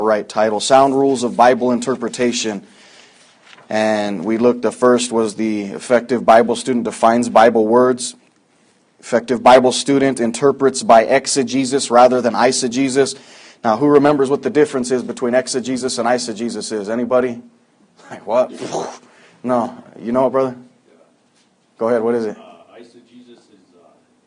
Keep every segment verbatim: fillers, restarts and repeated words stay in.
right title, Sound Rules of Bible Interpretation. And we looked, the first was the effective Bible student defines Bible words. Effective Bible student interprets by exegesis rather than eisegesis. Now, who remembers what the difference is between exegesis and eisegesis is? Anybody? Like, what? No. You know it, brother? Go ahead, what is it? Uh, eisegesis is uh,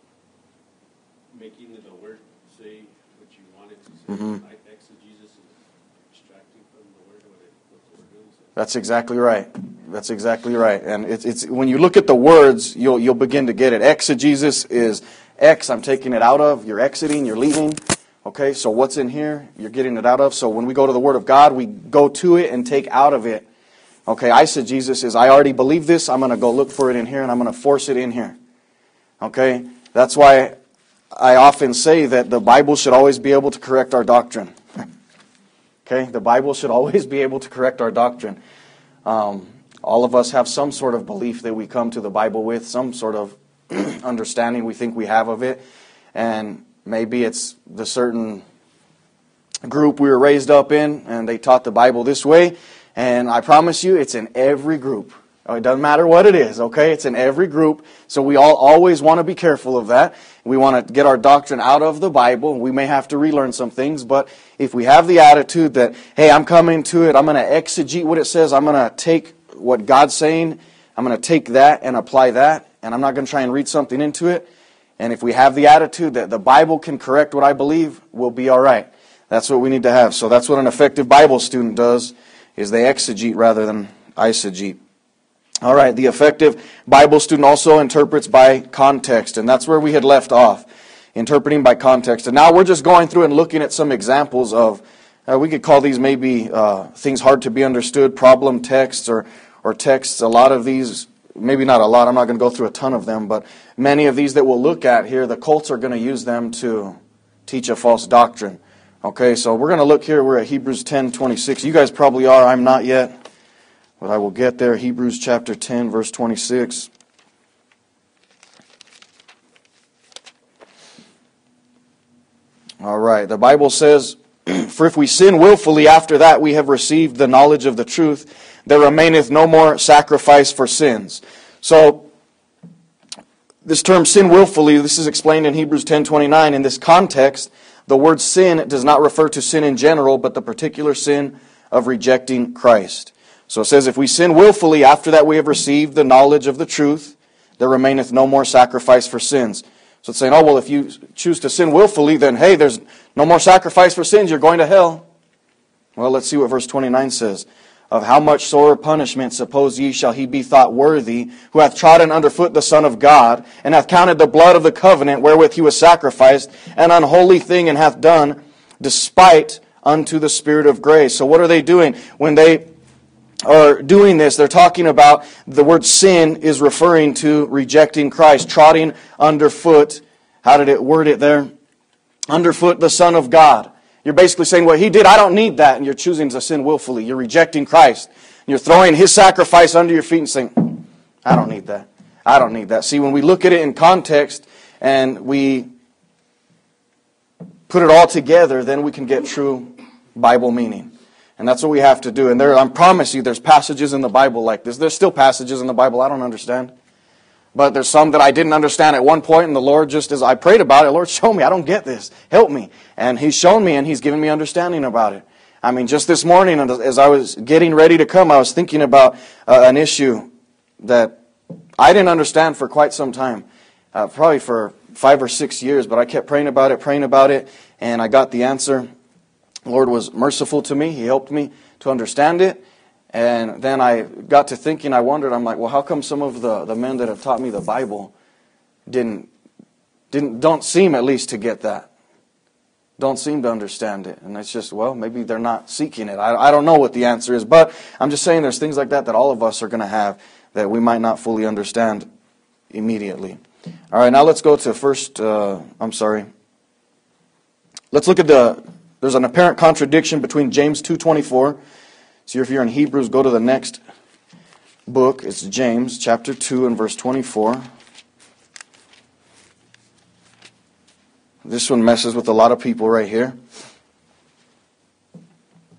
making the word say what you want it to say. Mm-hmm. Exegesis is extracting from the word what, it, what the word really says. That's exactly right. That's exactly right. And it's it's when you look at the words, you'll you'll begin to get it. Exegesis is X, I'm taking it out of, you're exiting, you're leaving. Okay, so what's in here, you're getting it out of. So when we go to the Word of God, we go to it and take out of it. Okay, eisegesis is I already believe this, I'm going to go look for it in here and I'm going to force it in here. Okay, that's why I often say that the Bible should always be able to correct our doctrine. Okay, the Bible should always be able to correct our doctrine. Um, all of us have some sort of belief that we come to the Bible with, some sort of understanding we think we have of it. And maybe it's the certain group we were raised up in, and they taught the Bible this way. And I promise you, it's in every group. It doesn't matter what it is, okay? It's in every group. So we all always want to be careful of that. We want to get our doctrine out of the Bible. We may have to relearn some things, but if we have the attitude that, hey, I'm coming to it, I'm going to exegete what it says, I'm going to take what God's saying, I'm going to take that and apply that, and I'm not going to try and read something into it. And if we have the attitude that the Bible can correct what I believe, we'll be all right. That's what we need to have. So that's what an effective Bible student does, is they exegete rather than eisegete. All right, the effective Bible student also interprets by context, and that's where we had left off, interpreting by context. And now we're just going through and looking at some examples of, uh, we could call these maybe uh, things hard to be understood, problem texts or, or texts. A lot of these, maybe not a lot, I'm not going to go through a ton of them, but many of these that we'll look at here, the cults are going to use them to teach a false doctrine. Okay, so we're going to look here, we're at Hebrews ten twenty-six. You guys probably are, I'm not yet. But I will get there. Hebrews chapter ten, verse twenty-six. All right. The Bible says, for if we sin willfully, after that we have received the knowledge of the truth, there remaineth no more sacrifice for sins. So, this term sin willfully, this is explained in Hebrews ten twenty-nine. In this context, the word sin does not refer to sin in general, but the particular sin of rejecting Christ. So it says, if we sin willfully, after that we have received the knowledge of the truth, there remaineth no more sacrifice for sins. So it's saying, oh, well, if you choose to sin willfully, then, hey, there's no more sacrifice for sins, you're going to hell. Well, let's see what verse twenty-nine says. Of how much sorer punishment, suppose ye, shall he be thought worthy, who hath trodden under foot the Son of God, and hath counted the blood of the covenant wherewith he was sacrificed, an unholy thing, and hath done despite unto the Spirit of grace. So what are they doing? When they are doing this, they're talking about the word sin is referring to rejecting Christ, trotting underfoot. How did it word it there? Underfoot the Son of God. You're basically saying, what he did, I don't need that, and you're choosing to sin willfully. You're rejecting Christ. You're throwing his sacrifice under your feet and saying, I don't need that. I don't need that. See, when we look at it in context and we put it all together, then we can get true Bible meaning. And that's what we have to do. And there, I promise you, there's passages in the Bible like this. There's still passages in the Bible I don't understand. But there's some that I didn't understand at one point, and the Lord, just as I prayed about it, Lord, show me, I don't get this. Help me. And He's shown me, and He's given me understanding about it. I mean, just this morning, as I was getting ready to come, I was thinking about uh, an issue that I didn't understand for quite some time. Uh, probably for five or six years, but I kept praying about it, praying about it, and I got the answer. The Lord was merciful to me. He helped me to understand it. And then I got to thinking, I wondered, I'm like, well, how come some of the, the men that have taught me the Bible didn't, didn't, don't seem at least to get that? Don't seem to understand it. And it's just, well, maybe they're not seeking it. I, I don't know what the answer is, but I'm just saying there's things like that that all of us are going to have that we might not fully understand immediately. All right, now let's go to first, uh, I'm sorry. Let's look at the, there's an apparent contradiction between James two twenty-four. So if you're in Hebrews, go to the next book. It's James chapter two and verse twenty-four. This one messes with a lot of people right here.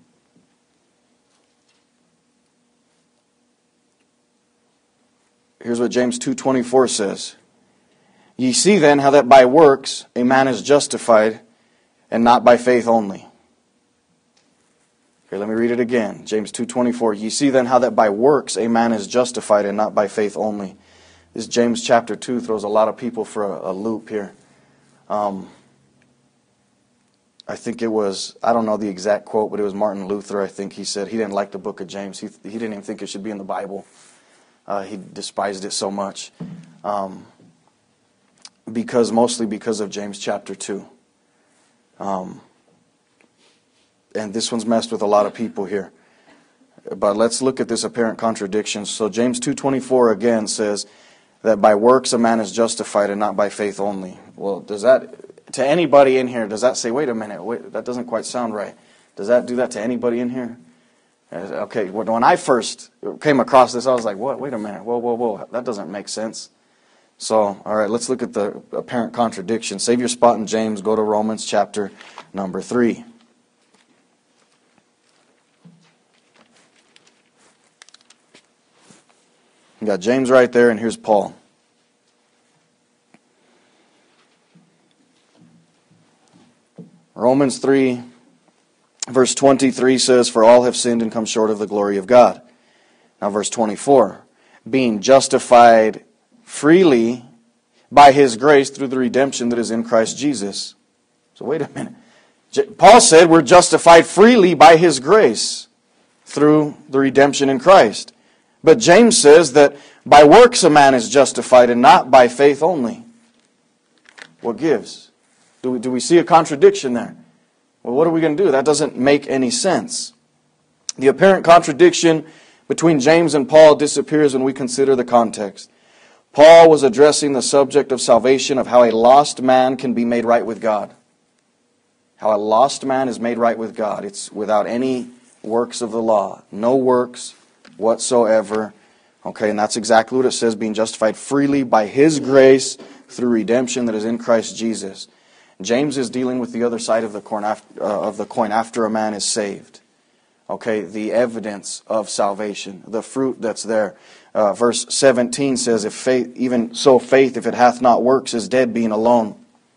here's what James two twenty-four says. Ye see then how that by works a man is justified, and not by faith only. Okay, let me read it again. James two twenty-four. Ye see then how that by works a man is justified, and not by faith only. This James chapter two throws a lot of people for a, a loop here. Um, I think it was, I don't know the exact quote, but it was Martin Luther, I think he said he didn't like the book of James. He, he didn't even think it should be in the Bible. Uh, he despised it so much. Um, because mostly because of James chapter two. Um, and this one's messed with a lot of people here. But let's look at this apparent contradiction. So James two twenty-four again says that by works a man is justified and not by faith only. Well, does that, to anybody in here, does that say, wait a minute, wait, that doesn't quite sound right. Does that do that to anybody in here? Okay, when I first came across this, I was like, what? Wait a minute, whoa, whoa, whoa, that doesn't make sense. So, all right, let's look at the apparent contradiction. Save your spot in James, go to Romans chapter number three. You got James right there, and here's Paul. Romans three, verse twenty-three says, for all have sinned and come short of the glory of God. Now verse twenty-four, being justified freely by His grace through the redemption that is in Christ Jesus. So wait a minute. Paul said we're justified freely by His grace through the redemption in Christ. But James says that by works a man is justified and not by faith only. What gives? Do we, do we see a contradiction there? Well, what are we going to do? That doesn't make any sense. The apparent contradiction between James and Paul disappears when we consider the context. Paul was addressing the subject of salvation, of how a lost man can be made right with God. How a lost man is made right with God. It's without any works of the law. No works whatsoever. Okay, and that's exactly what it says, being justified freely by His grace through redemption that is in Christ Jesus. James is dealing with the other side of the coin after, uh, of the coin after a man is saved. Okay, the evidence of salvation, the fruit that's there. Uh, verse seventeen says, "If faith, even so faith, if it hath not works, is dead, being alone."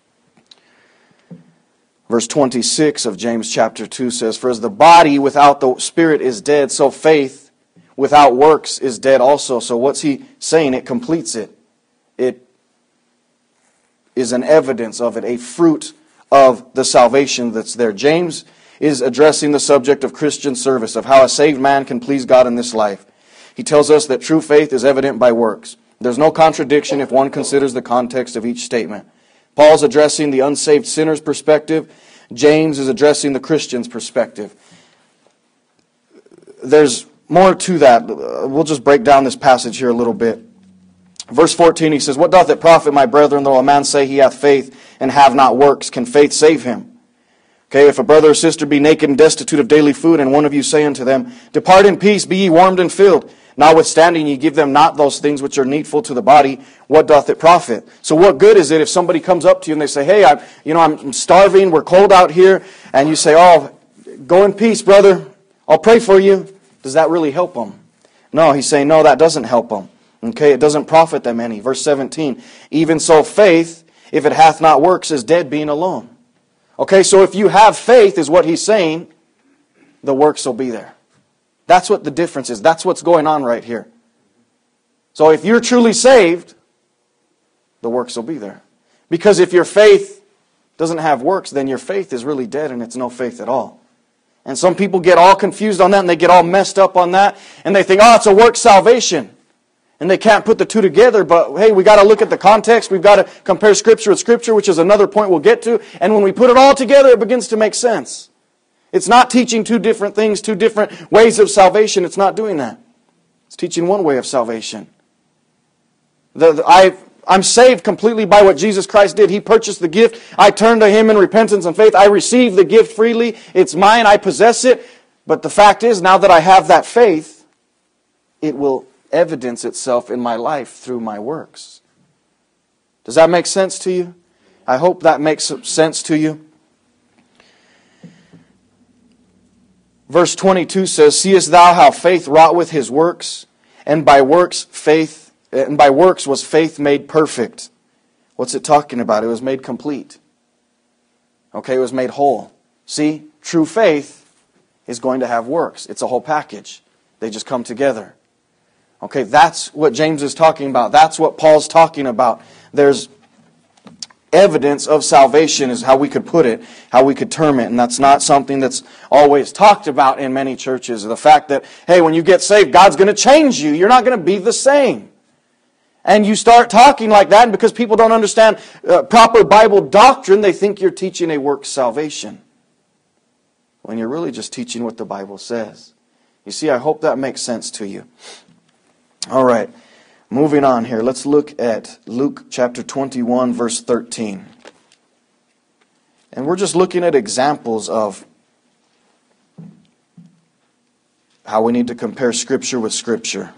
Verse twenty-six of James chapter two says, "For as the body without the spirit is dead, so faith without works is dead also." So what's he saying? It completes it. It is an evidence of it, a fruit of the salvation that's there. James is addressing the subject of Christian service, of how a saved man can please God in this life. He tells us that true faith is evident by works. There's no contradiction if one considers the context of each statement. Paul's addressing the unsaved sinner's perspective. James is addressing the Christian's perspective. There's more to that. We'll just break down this passage here a little bit. Verse fourteen, he says, "What doth it profit, my brethren, though a man say he hath faith and have not works? Can faith save him? Okay, if a brother or sister be naked and destitute of daily food, and one of you say unto them, Depart in peace, be ye warmed and filled. Notwithstanding ye give them not those things which are needful to the body, what doth it profit?" So what good is it if somebody comes up to you and they say, "Hey, I, you know, I'm starving, we're cold out here," and you say, "Oh, go in peace, brother, I'll pray for you." Does that really help them? No, he's saying, no, that doesn't help them. Okay, it doesn't profit them any. Verse seventeen, "Even so faith, if it hath not works, is dead, being alone." Okay, so if you have faith, is what he's saying, the works will be there. That's what the difference is. That's what's going on right here. So if you're truly saved, the works will be there. Because if your faith doesn't have works, then your faith is really dead and it's no faith at all. And some people get all confused on that and they get all messed up on that. And they think, oh, it's a work salvation. And they can't put the two together, but hey, we got to look at the context. We've got to compare Scripture with Scripture, which is another point we'll get to. And when we put it all together, it begins to make sense. It's not teaching two different things, two different ways of salvation. It's not doing that. It's teaching one way of salvation. The, the, I, I'm saved completely by what Jesus Christ did. He purchased the gift. I turn to Him in repentance and faith. I receive the gift freely. It's mine. I possess it. But the fact is, now that I have that faith, it will evidence itself in my life through my works. Does that make sense to you? I hope that makes sense to you. Verse twenty-two says, "Seest thou how faith wrought with his works, and by works faith And by works was faith made perfect. What's it talking about? It was made complete. Okay, it was made whole. See, true faith is going to have works. It's a whole package. They just come together. Okay, that's what James is talking about. That's what Paul's talking about. There's evidence of salvation is how we could put it, how we could term it. And that's not something that's always talked about in many churches. The fact that, hey, when you get saved, God's going to change you. You're not going to be the same. And you start talking like that, and because people don't understand uh, proper Bible doctrine, they think you're teaching a works salvation, when you're really just teaching what the Bible says. You see, I hope that makes sense to you. All right, moving on here. Let's look at Luke chapter twenty-one, verse thirteen. And we're just looking at examples of how we need to compare Scripture with Scripture.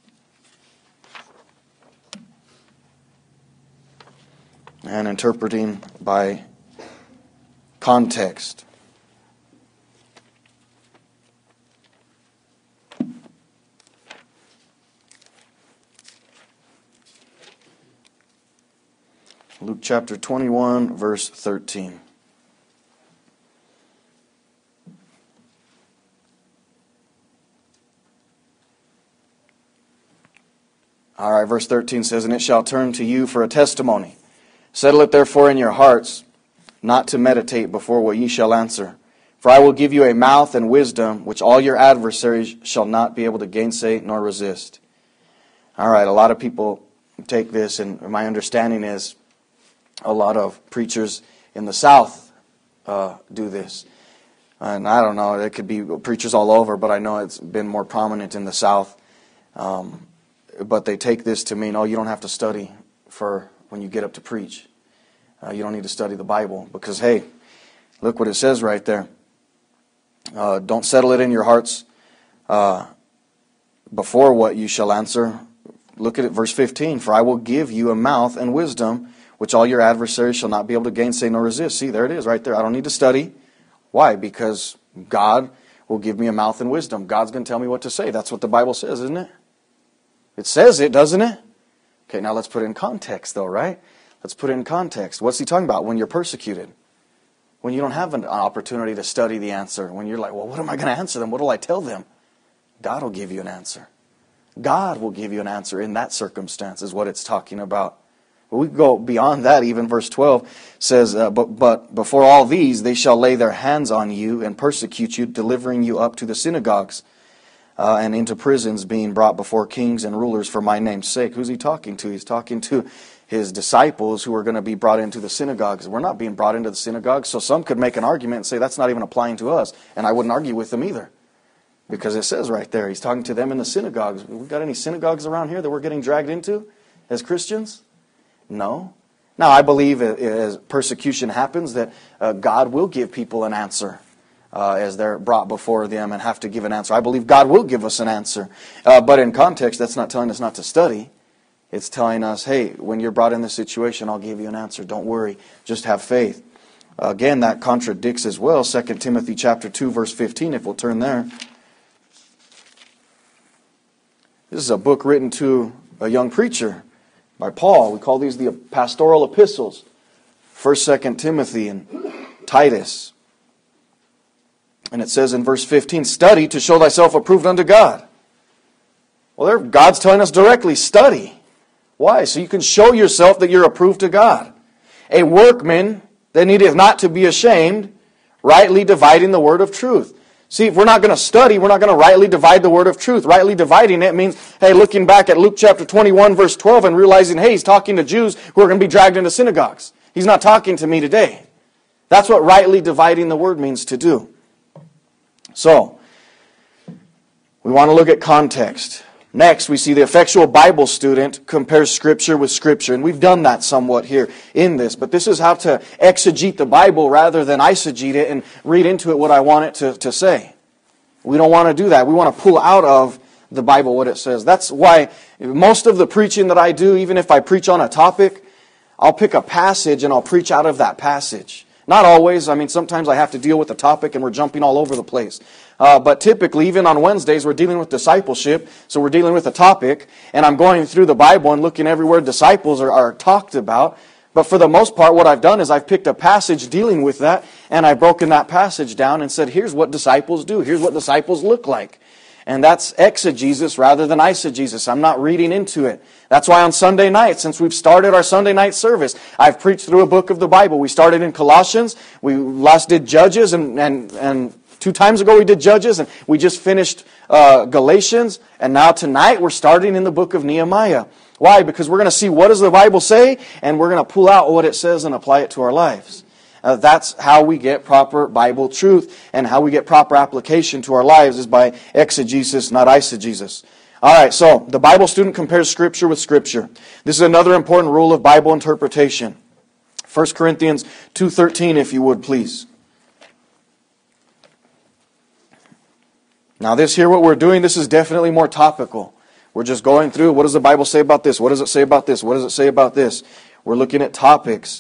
And interpreting by context. Luke chapter twenty-one, verse thirteen. All right, verse thirteen says, "And it shall turn to you for a testimony. Settle it therefore in your hearts, not to meditate before what ye shall answer. For I will give you a mouth and wisdom, which all your adversaries shall not be able to gainsay nor resist." All right, a lot of people take this, and my understanding is a lot of preachers in the South uh, do this. And I don't know, it could be preachers all over, but I know it's been more prominent in the South. Um, but they take this to mean, oh, you don't have to study for when you get up to preach. Uh, you don't need to study the Bible because, hey, look what it says right there. Uh, don't settle it in your hearts uh, before what you shall answer. Look at it, verse fifteen. "For I will give you a mouth and wisdom, which all your adversaries shall not be able to gainsay nor resist." See, there it is right there. I don't need to study. Why? Because God will give me a mouth and wisdom. God's going to tell me what to say. That's what the Bible says, isn't it? It says it, doesn't it? Okay, now let's put it in context, though, right? Let's put it in context. What's he talking about? When you're persecuted. When you don't have an opportunity to study the answer. When you're like, well, what am I going to answer them? What will I tell them? God will give you an answer. God will give you an answer in that circumstance is what it's talking about. But we go beyond that. Even verse twelve says, uh, but, but before all these they shall lay their hands on you and persecute you, delivering you up to the synagogues uh, and into prisons, being brought before kings and rulers for my name's sake. Who's he talking to? He's talking to his disciples who are going to be brought into the synagogues. We're not being brought into the synagogues, so some could make an argument and say that's not even applying to us. And I wouldn't argue with them either. Because it says right there, he's talking to them in the synagogues. We got any synagogues around here that we're getting dragged into as Christians? No. Now, I believe as persecution happens that uh, God will give people an answer uh, as they're brought before them and have to give an answer. I believe God will give us an answer. Uh, but in context, that's not telling us not to study. It's telling us, hey, when you're brought in this situation, I'll give you an answer. Don't worry. Just have faith. Uh, again, that contradicts as well Second Timothy chapter two, verse fifteen, if we'll turn there. This is a book written to a young preacher by Paul. We call these the pastoral epistles. First, Second Timothy and Titus. And it says in verse fifteen, "Study to show thyself approved unto God." Well, there, God's telling us directly, study. Why? So you can show yourself that you're approved to God. "A workman that needeth not to be ashamed, rightly dividing the word of truth." See, if we're not going to study, we're not going to rightly divide the word of truth. Rightly dividing it means, hey, looking back at Luke chapter twenty-one, verse twelve, and realizing, hey, he's talking to Jews who are going to be dragged into synagogues. He's not talking to me today. That's what rightly dividing the word means to do. So, we want to look at context. Next, we see the effectual Bible student compares Scripture with Scripture. And we've done that somewhat here in this. But this is how to exegete the Bible rather than eisegete it and read into it what I want it to, to say. We don't want to do that. We want to pull out of the Bible what it says. That's why most of the preaching that I do, even if I preach on a topic, I'll pick a passage and I'll preach out of that passage. Not always. I mean, sometimes I have to deal with a topic and we're jumping all over the place. Uh, but typically, even on Wednesdays, we're dealing with discipleship. So we're dealing with a topic, and I'm going through the Bible and looking everywhere disciples are, are talked about. But for the most part, what I've done is I've picked a passage dealing with that, and I've broken that passage down and said, here's what disciples do. Here's what disciples look like. And that's exegesis rather than eisegesis. I'm not reading into it. That's why on Sunday night, since we've started our Sunday night service, I've preached through a book of the Bible. We started in Colossians. We last did Judges, and and, and two times ago we did Judges, and we just finished uh, Galatians. And now tonight we're starting in the book of Nehemiah. Why? Because we're going to see what does the Bible say, and we're going to pull out what it says and apply it to our lives. Uh, that's how we get proper Bible truth, and how we get proper application to our lives is by exegesis, not eisegesis. All right, so the Bible student compares Scripture with Scripture. This is another important rule of Bible interpretation. First Corinthians two thirteen, if you would, please. Now this here, what we're doing, this is definitely more topical. We're just going through, what does the Bible say about this? What does it say about this? What does it say about this? We're looking at topics.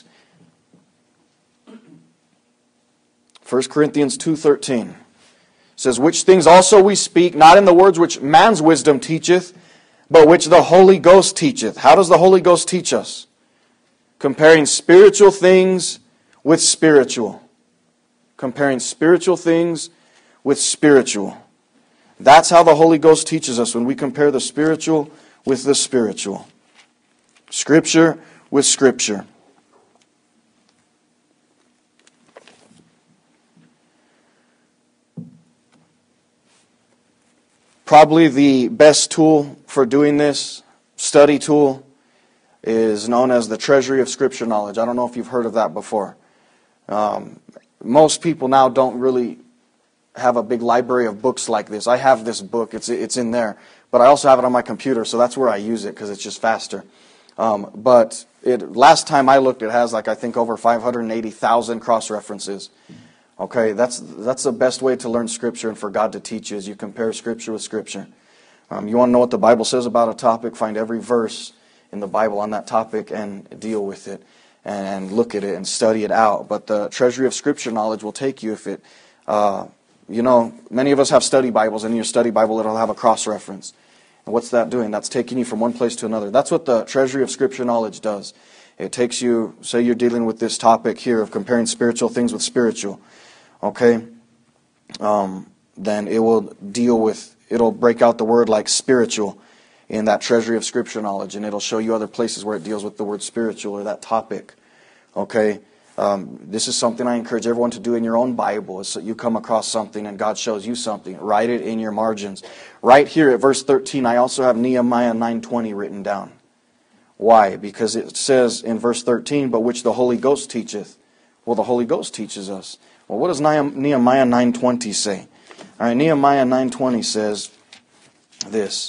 First Corinthians two thirteen says, which things also we speak, not in the words which man's wisdom teacheth, but which the Holy Ghost teacheth. How does the Holy Ghost teach us? Comparing spiritual things with spiritual. Comparing spiritual things with spiritual. That's how the Holy Ghost teaches us, when we compare the spiritual with the spiritual. Scripture with Scripture. Probably the best tool for doing this, study tool, is known as the Treasury of Scripture Knowledge. I don't know if you've heard of that before. Um, most people now don't really have a big library of books like this. I have this book, it's it's in there, but I also have it on my computer, so that's where I use it because it's just faster. Um, but it last time I looked, it has like I think over five hundred eighty thousand cross references. Okay, that's that's the best way to learn Scripture and for God to teach you, is you compare Scripture with Scripture. Um, you want to know what the Bible says about a topic, find every verse in the Bible on that topic and deal with it and look at it and study it out. But the Treasury of Scripture Knowledge will take you if it, uh, you know, many of us have study Bibles, and in your study Bible it'll have a cross reference. And what's that doing? That's taking you from one place to another. That's what the Treasury of Scripture Knowledge does. It takes you, say you're dealing with this topic here of comparing spiritual things with spiritual. Okay, um, then it will deal with, it'll break out the word like spiritual in that Treasury of Scripture Knowledge, and it'll show you other places where it deals with the word spiritual or that topic. Okay, um, this is something I encourage everyone to do in your own Bible. Is so you come across something and God shows you something, write it in your margins. Right here at verse thirteen, I also have Nehemiah nine twenty written down. Why? Because it says in verse thirteen, but which the Holy Ghost teacheth. Well, the Holy Ghost teaches us. Well, what does Nehemiah nine twenty say? All right, Nehemiah nine twenty says this.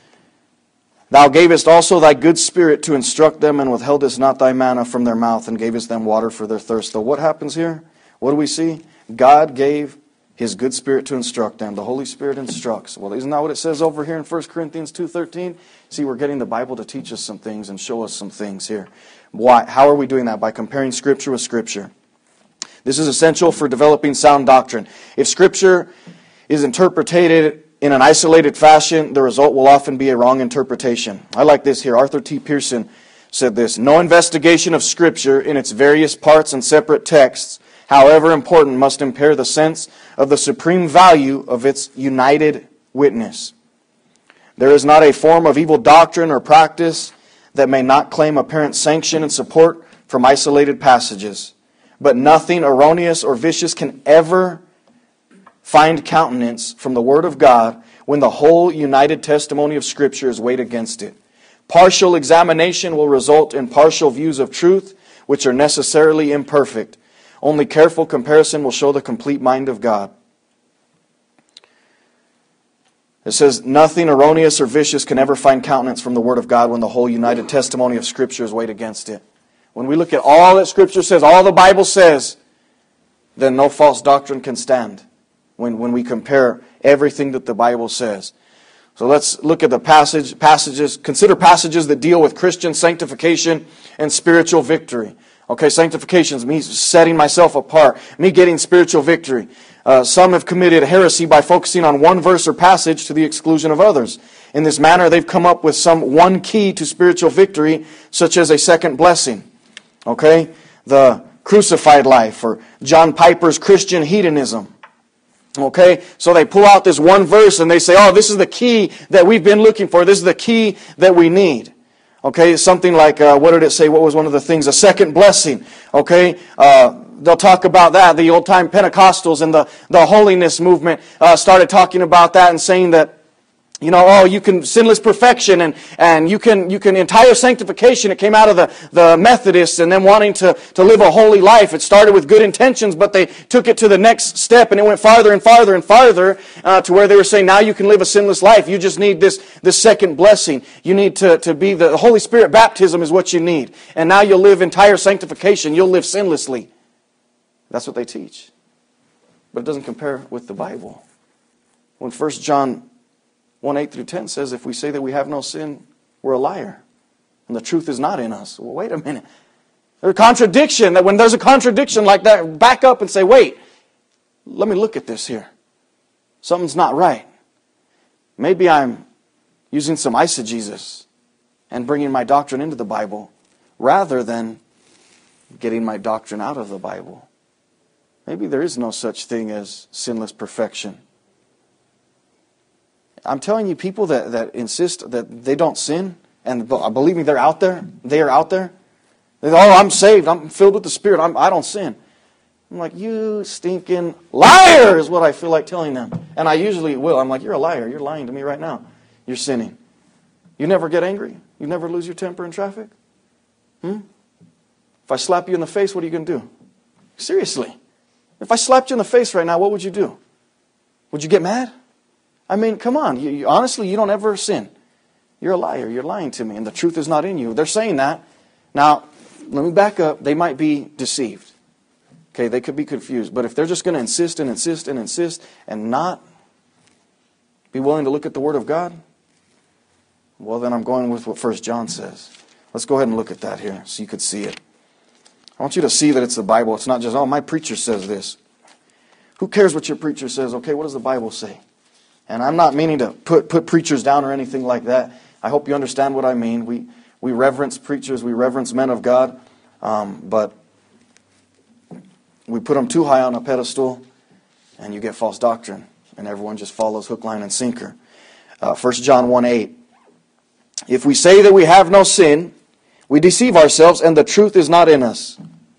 Thou gavest also thy good spirit to instruct them, and withheldest not thy manna from their mouth, and gavest them water for their thirst. So what happens here? What do we see? God gave His good spirit to instruct them. The Holy Spirit instructs. Well, isn't that what it says over here in First Corinthians two thirteen? See, we're getting the Bible to teach us some things and show us some things here. Why? How are we doing that? By comparing Scripture with Scripture. This is essential for developing sound doctrine. If Scripture is interpreted in an isolated fashion, the result will often be a wrong interpretation. I like this here. Arthur T. Pearson said this. No investigation of Scripture in its various parts and separate texts, however important, must impair the sense of the supreme value of its united witness. There is not a form of evil doctrine or practice that may not claim apparent sanction and support from isolated passages. But nothing erroneous or vicious can ever find countenance from the Word of God when the whole united testimony of Scripture is weighed against it. Partial examination will result in partial views of truth, which are necessarily imperfect. Only careful comparison will show the complete mind of God. It says, nothing erroneous or vicious can ever find countenance from the Word of God when the whole united testimony of Scripture is weighed against it. When we look at all that Scripture says, all the Bible says, then no false doctrine can stand when, when we compare everything that the Bible says. So let's look at the passage passages. Consider passages that deal with Christian sanctification and spiritual victory. Okay, sanctification is me setting myself apart, me getting spiritual victory. Uh, some have committed heresy by focusing on one verse or passage to the exclusion of others. In this manner, they've come up with some one key to spiritual victory, such as a second blessing. Okay, the crucified life, or John Piper's Christian hedonism. Okay, so they pull out this one verse and they say, oh, this is the key that we've been looking for. This is the key that we need. Okay, something like, uh, what did it say? What was one of the things? A second blessing. Okay, uh, they'll talk about that. The old-time Pentecostals and the, the holiness movement uh, started talking about that and saying that, you know, oh, you can sinless perfection and, and you can you can entire sanctification. It came out of the, the Methodists and them wanting to, to live a holy life. It started with good intentions, but they took it to the next step and it went farther and farther and farther uh, to where they were saying, now you can live a sinless life. You just need this, this second blessing. You need to, to be the Holy Spirit baptism is what you need. And now you'll live entire sanctification. You'll live sinlessly. That's what they teach. But it doesn't compare with the Bible. When First John one, eight through ten says, if we say that we have no sin, we're a liar. And the truth is not in us. Well, wait a minute. There's a contradiction. That when there's a contradiction like that, back up and say, wait, let me look at this here. Something's not right. Maybe I'm using some eisegesis and bringing my doctrine into the Bible rather than getting my doctrine out of the Bible. Maybe there is no such thing as sinless perfection. I'm telling you, people that, that insist that they don't sin, and believe me, they're out there. They are out there. They go, oh, I'm saved. I'm filled with the Spirit. I'm, I don't sin. I'm like, you stinking liar is what I feel like telling them. And I usually will. I'm like, you're a liar. You're lying to me right now. You're sinning. You never get angry? You never lose your temper in traffic? Hmm? If I slap you in the face, what are you going to do? Seriously. If I slapped you in the face right now, what would you do? Would you get mad? I mean, come on. You, you, honestly, you don't ever sin. You're a liar. You're lying to me, and the truth is not in you. They're saying that. Now, let me back up. They might be deceived. Okay, they could be confused. But if they're just going to insist and insist and insist and not be willing to look at the Word of God, well, then I'm going with what First John says. Let's go ahead and look at that here so you could see it. I want you to see that it's the Bible. It's not just, oh, my preacher says this. Who cares what your preacher says? Okay, what does the Bible say? And I'm not meaning to put, put preachers down or anything like that. I hope you understand what I mean. We we reverence preachers. We reverence men of God. Um, but we put them too high on a pedestal, and you get false doctrine. And everyone just follows hook, line, and sinker. Uh, First John one eight. If we say that we have no sin, we deceive ourselves, and the truth is not in us.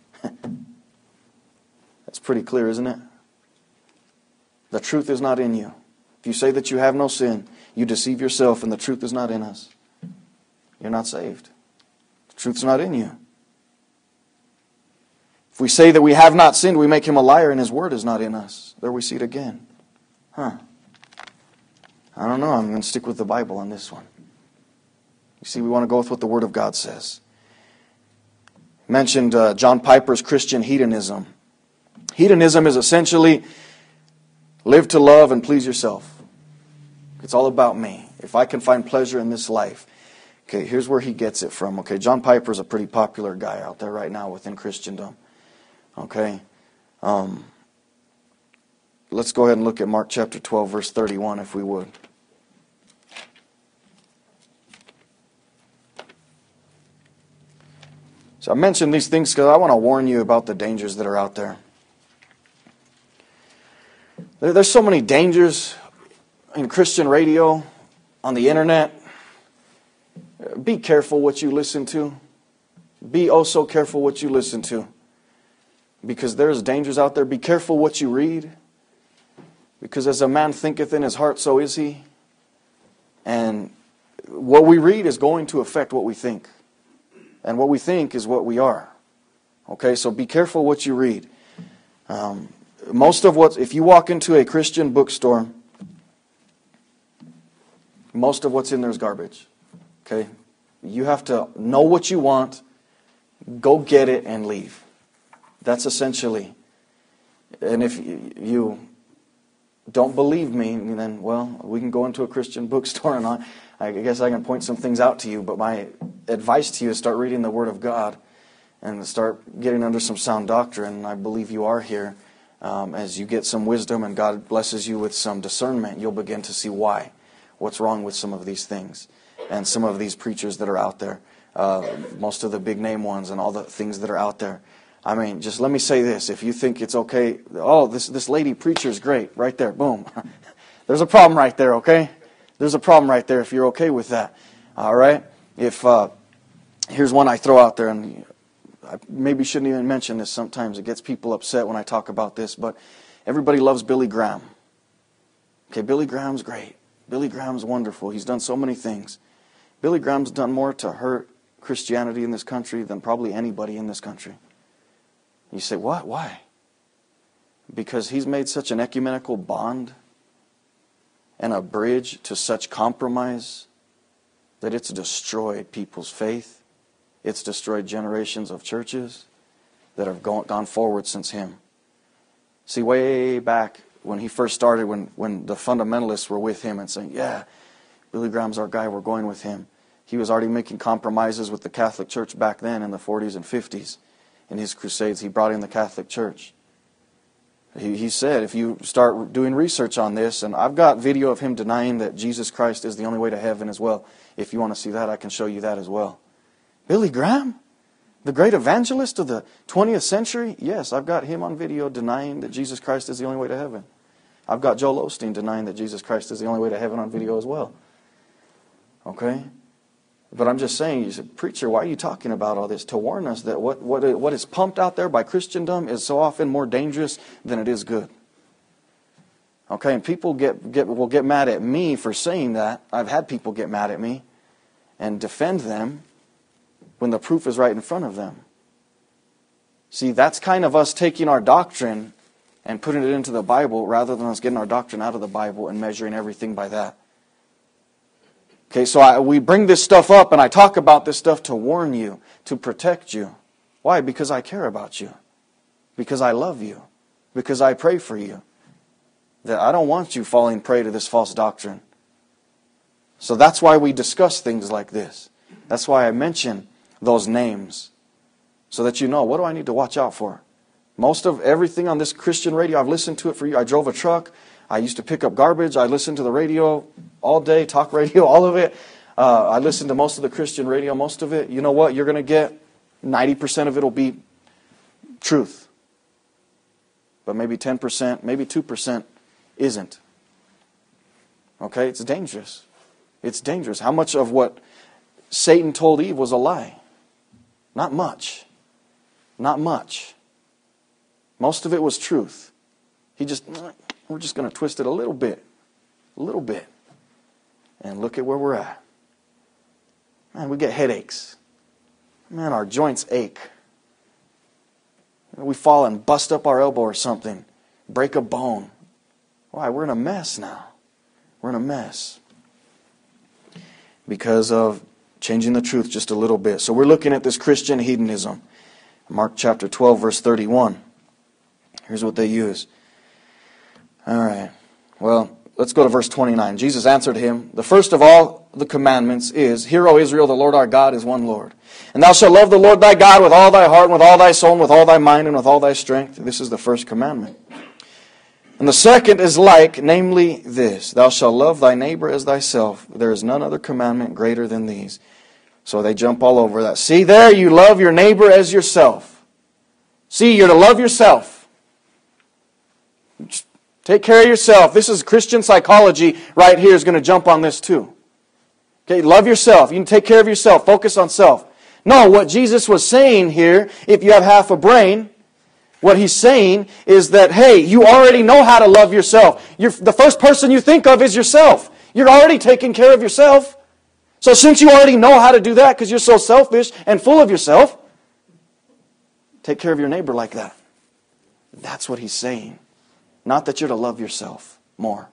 That's pretty clear, isn't it? The truth is not in you. If you say that you have no sin, you deceive yourself and the truth is not in us. You're not saved. The truth's not in you. If we say that we have not sinned, we make him a liar and his word is not in us. There we see it again. Huh. I don't know. I'm going to stick with the Bible on this one. You see, we want to go with what the Word of God says. Mentioned uh, John Piper's Christian hedonism. Hedonism is essentially live to love and please yourself. It's all about me. If I can find pleasure in this life. Okay, here's where he gets it from. Okay, John Piper's a pretty popular guy out there right now within Christendom. Okay. Um, let's go ahead and look at Mark chapter twelve, verse thirty-one, if we would. So I mentioned these things because I want to warn you about the dangers that are out there. there. There's so many dangers in Christian radio, on the internet. Be careful what you listen to. Be oh so careful what you listen to. Because there's dangers out there. Be careful what you read. Because as a man thinketh in his heart, so is he. And what we read is going to affect what we think. And what we think is what we are. Okay, so be careful what you read. Um, most of what, if you walk into a Christian bookstore, most of what's in there is garbage. Okay, you have to know what you want, go get it, and leave. That's essentially. And if you don't believe me, then, well, we can go into a Christian bookstore and I, I guess I can point some things out to you. But my advice to you is start reading the Word of God and start getting under some sound doctrine. And I believe you are here. Um, as you get some wisdom and God blesses you with some discernment, you'll begin to see why. What's wrong with some of these things and some of these preachers that are out there. Uh, most of the big name ones and all the things that are out there. I mean, just let me say this. If you think it's okay, oh, this this lady preacher is great. Right there, boom. There's a problem right there, okay? There's a problem right there if you're okay with that. All right? If uh, here's one I throw out there, and I maybe shouldn't even mention this. Sometimes it gets people upset when I talk about this, but everybody loves Billy Graham. Okay, Billy Graham's great. Billy Graham's wonderful. He's done so many things. Billy Graham's done more to hurt Christianity in this country than probably anybody in this country. You say, what? Why? Because he's made such an ecumenical bond and a bridge to such compromise that it's destroyed people's faith. It's destroyed generations of churches that have gone, gone forward since him. See, way back when he first started, when, when the fundamentalists were with him and saying, yeah, Billy Graham's our guy, we're going with him. He was already making compromises with the Catholic Church back then in the forties and fifties. In his crusades, he brought in the Catholic Church. He, he said, if you start doing research on this, and I've got video of him denying that Jesus Christ is the only way to heaven as well. If you want to see that, I can show you that as well. Billy Graham? The great evangelist of the twentieth century? Yes, I've got him on video denying that Jesus Christ is the only way to heaven. I've got Joel Osteen denying that Jesus Christ is the only way to heaven on video as well. Okay? But I'm just saying, you said, preacher, why are you talking about all this? To warn us that what, what, what is pumped out there by Christendom is so often more dangerous than it is good. Okay, and people get, get will get mad at me for saying that. I've had people get mad at me and defend them when the proof is right in front of them. See, that's kind of us taking our doctrine and putting it into the Bible rather than us getting our doctrine out of the Bible and measuring everything by that. Okay, so I, we bring this stuff up and I talk about this stuff to warn you, to protect you. Why? Because I care about you. Because I love you. Because I pray for you. That I don't want you falling prey to this false doctrine. So that's why we discuss things like this. That's why I mention those names. So that you know, what do I need to watch out for? Most of everything on this Christian radio, I've listened to it for you. I drove a truck. I used to pick up garbage. I listened to the radio all day, talk radio, all of it. Uh, I listened to most of the Christian radio, most of it. You know what? You're going to get ninety percent of it will be truth. But maybe ten percent, maybe two percent isn't. Okay? It's dangerous. It's dangerous. How much of what Satan told Eve was a lie? Not much. Not much. Most of it was truth. He just... We're just going to twist it a little bit. A little bit. And look at where we're at. Man, we get headaches. Man, our joints ache. We fall and bust up our elbow or something. Break a bone. Why? We're in a mess now. We're in a mess. Because of changing the truth just a little bit. So we're looking at this Christian hedonism. Mark chapter twelve, verse thirty-one. Here's what they use. All right. Well, let's go to verse twenty-nine. Jesus answered him, the first of all the commandments is, Hear, O Israel, the Lord our God is one Lord. And thou shalt love the Lord thy God with all thy heart, and with all thy soul, and with all thy mind, and with all thy strength. This is the first commandment. And the second is like, namely this, Thou shalt love thy neighbor as thyself. There is none other commandment greater than these. So they jump all over that. See there, you love your neighbor as yourself. See, you're to love yourself. Take care of yourself. This is Christian psychology right here is going to jump on this too. Okay, love yourself. You can take care of yourself. Focus on self. No, what Jesus was saying here, if you have half a brain, what He's saying is that, hey, you already know how to love yourself. You're, the first person you think of is yourself. You're already taking care of yourself. So since you already know how to do that because you're so selfish and full of yourself, take care of your neighbor like that. That's what He's saying. Not that you're to love yourself more.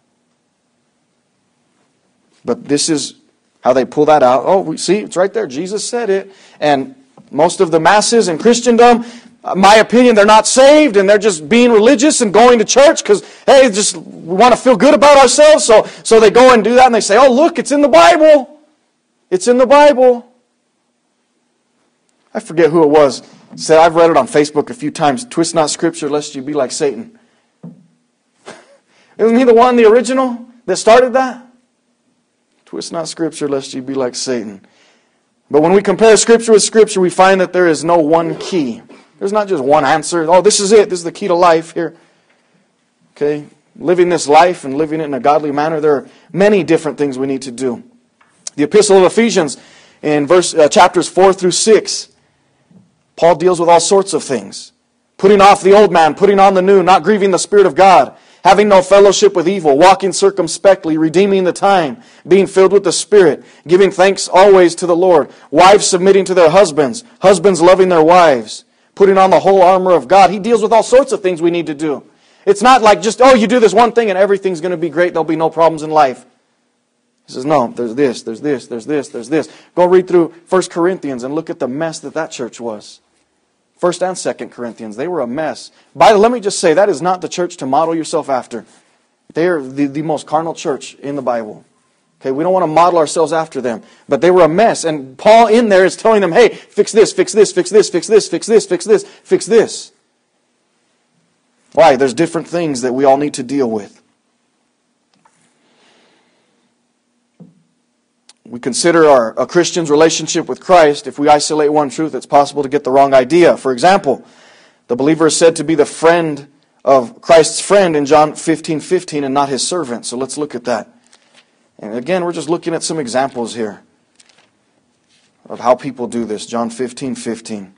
But this is how they pull that out. Oh, we see, it's right there. Jesus said it. And most of the masses in Christendom, my opinion, they're not saved and they're just being religious and going to church because, hey, just we want to feel good about ourselves. So, so they go and do that and they say, oh, look, it's in the Bible. It's in the Bible. I forget who it was. Said, I've read it on Facebook a few times. Twist not Scripture lest you be like Satan. Isn't he the one, the original, that started that? Twist not Scripture lest you be like Satan. But when we compare Scripture with Scripture, we find that there is no one key. There's not just one answer. Oh, this is it. This is the key to life here. Okay? Living this life and living it in a godly manner, there are many different things we need to do. The Epistle of Ephesians, in verse uh, chapters four through six, Paul deals with all sorts of things. Putting off the old man, putting on the new, not grieving the Spirit of God, having no fellowship with evil, walking circumspectly, redeeming the time, being filled with the Spirit, giving thanks always to the Lord, wives submitting to their husbands, husbands loving their wives, putting on the whole armor of God. He deals with all sorts of things we need to do. It's not like just, oh, you do this one thing and everything's going to be great, there'll be no problems in life. He says, no, there's this, there's this, there's this, there's this. Go read through First Corinthians and look at the mess that that church was. First and Second Corinthians, they were a mess. By the, let me just say, that is not the church to model yourself after. They are the, the most carnal church in the Bible. Okay, we don't want to model ourselves after them. But they were a mess. And Paul in there is telling them, hey, fix this, fix this, fix this, fix this, fix this, fix this, fix this. Why? There's different things that we all need to deal with. We consider our, a Christian's relationship with Christ. If we isolate one truth, it's possible to get the wrong idea. For example, the believer is said to be the friend of Christ's friend in John fifteen fifteen and not his servant. So let's look at that. And again, we're just looking at some examples here of how people do this. John fifteen fifteen.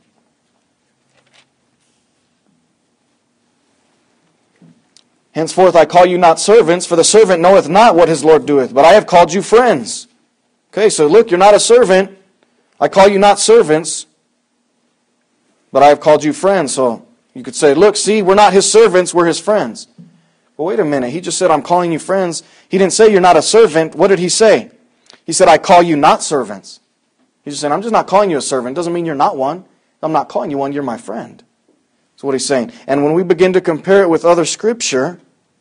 Henceforth I call you not servants, for the servant knoweth not what his Lord doeth, but I have called you friends. Okay, so look, you're not a servant. I call you not servants, but I have called you friends. So you could say, look, see, we're not his servants, we're his friends. But wait a minute, he just said, I'm calling you friends. He didn't say you're not a servant. What did he say? He said, I call you not servants. He just said, I'm just not calling you a servant. Doesn't mean you're not one. I'm not calling you one, you're my friend. That's what he's saying. And when we begin to compare it with other Scripture,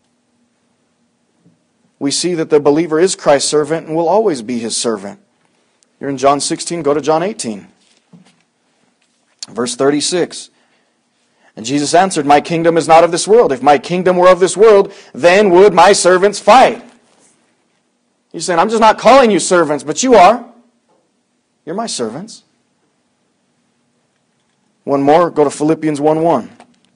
we see that the believer is Christ's servant and will always be his servant. You're in John sixteen, go to John eighteen. Verse thirty-six. And Jesus answered, my kingdom is not of this world. If my kingdom were of this world, then would my servants fight. He's saying, I'm just not calling you servants, but you are. You're my servants. One more, go to Philippians one one.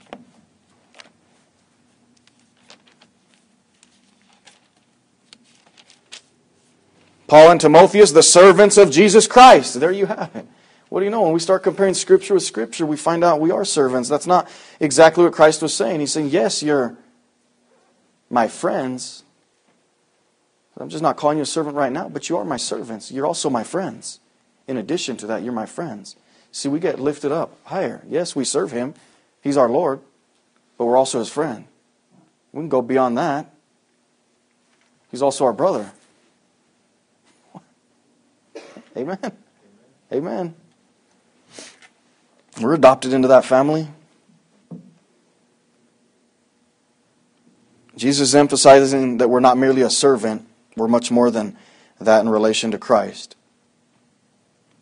Paul and Timotheus, the servants of Jesus Christ. There you have it. What do you know? When we start comparing Scripture with Scripture, we find out we are servants. That's not exactly what Christ was saying. He's saying, yes, you're my friends. I'm just not calling you a servant right now, but you are my servants. You're also my friends. In addition to that, you're my friends. See, we get lifted up higher. Yes, we serve Him. He's our Lord, but we're also His friend. We can go beyond that. He's also our brother. Amen. Amen. We're adopted into that family. Jesus is emphasizing that we're not merely a servant, we're much more than that in relation to Christ.